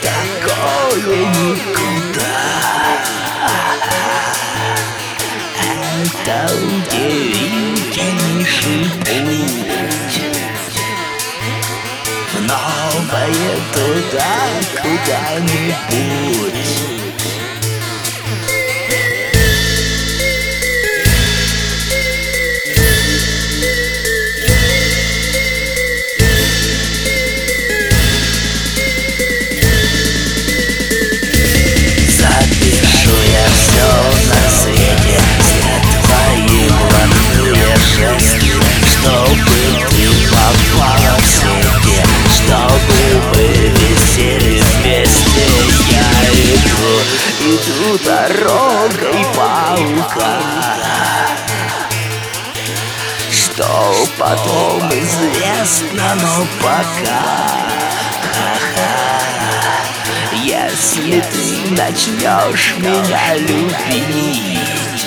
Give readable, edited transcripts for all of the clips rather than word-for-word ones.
такое никуда. Это удивительнейший путь в новое туда куда-нибудь. Запишу я все на свете, все твои блатные жесты, чтобы ты попала в сети, чтобы мы висели вместе. Я иду дорогой паука, что потом известно, но пока. Если ты начнешь меня любить,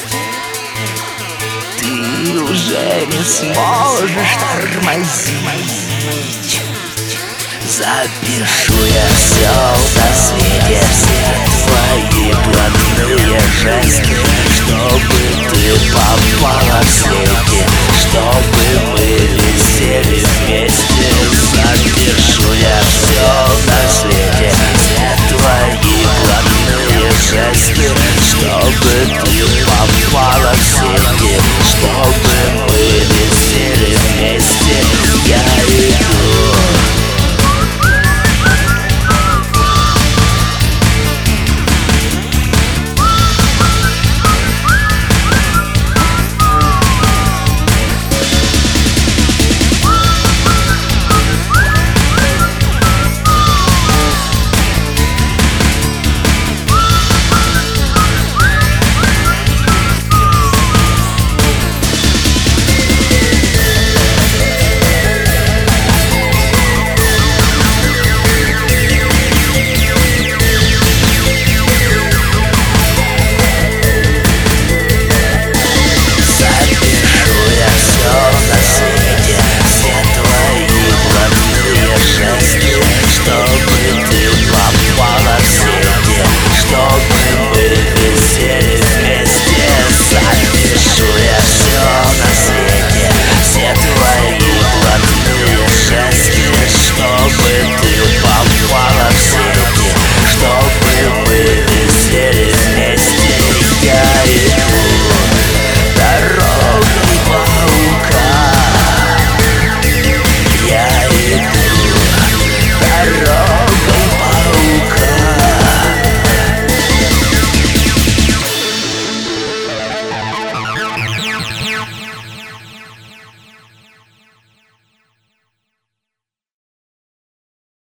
ты уже не сможешь тормозить. Запишу я все на свете, все твои блатные жесты, чтобы ты попала в сеть,